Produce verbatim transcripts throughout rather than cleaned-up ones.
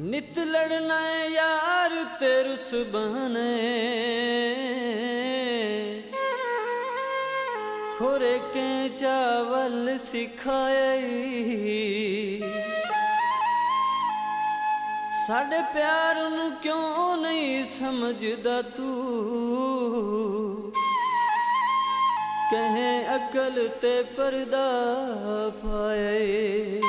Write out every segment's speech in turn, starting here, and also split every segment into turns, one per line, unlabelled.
नित लड़ना यार तेरु सुबहने खोरे के चावल सिखाए साढ़े प्यार नू क्यों नहीं समझदा तू कहे अकल ते पर्दा पाए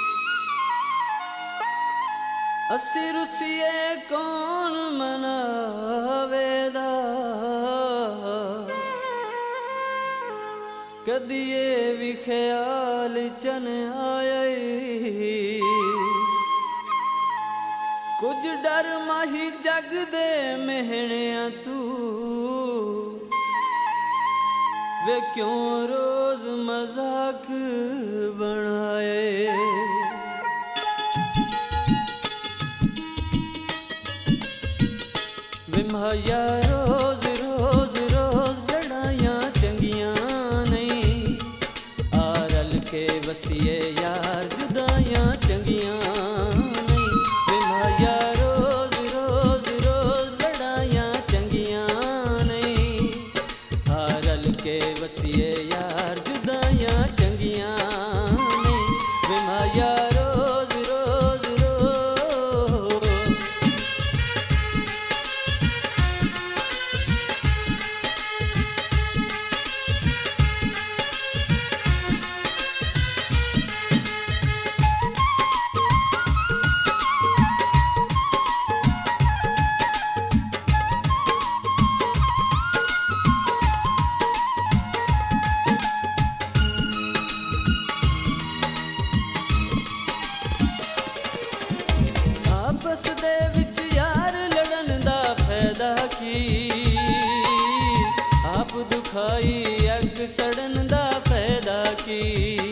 अस्सी रुसिए कौन मनावेदा कदी ये भी ख्याल चन आए कुछ डर माही जग दे मेहणिया तू वे क्यों रोज मजाक बनाए वे माया रोज रोज रोज लड़ाइयाँ चंगियाँ नहीं आरल के वसिए यार जुदाइयाँ चंगियाँ नहीं वे माया रोज रोज रोज लड़ाइयाँ चंगियाँ नहीं आरल के वसिए यार जुदाइयाँ चंगियाँ नहीं वे माया रोज रोज रोज आपस दे विच यार लड़न दा फायदा की आप दुखाई अग सड़न दा फायदा की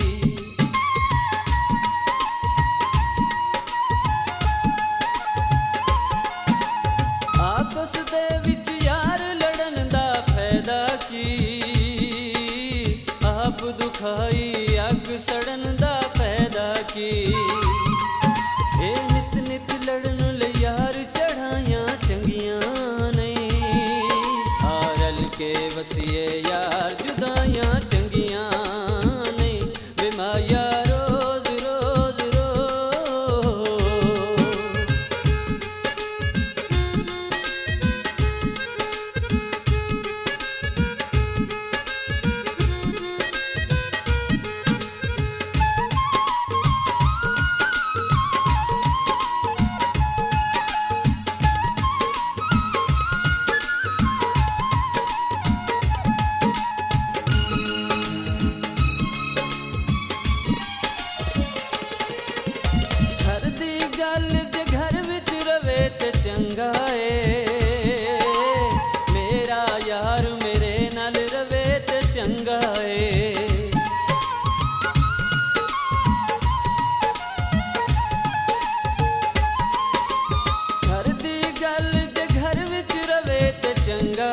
आपस दे विच यार लड़न दा फायदा की आप दुखाई अग सड़न दा फायदा की ए नित नित लड़न ले यार चढ़ाइयाँ चंगियाँ नहीं आरल के वसिए यार जुदाइयाँ चंगियाँ नहीं वे माया रोज रोज रोज चंगा है मेरा यार मेरे नाल रवे ते चंगा है घर दी गल जे घर विच रवे ते चंगा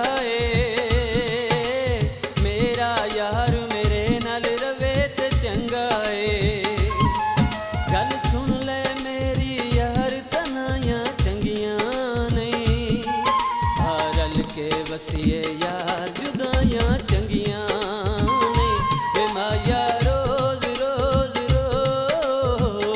है मेरा यार मेरे नाल रवे ते चंगा है गल सुन ले मेरी यार तनाया के वसिए यार जुदाइयाँ चंगियाँ नहीं वे माया रोज रोज रोज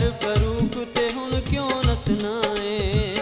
यार फरूक ते हुण क्यों नसना है।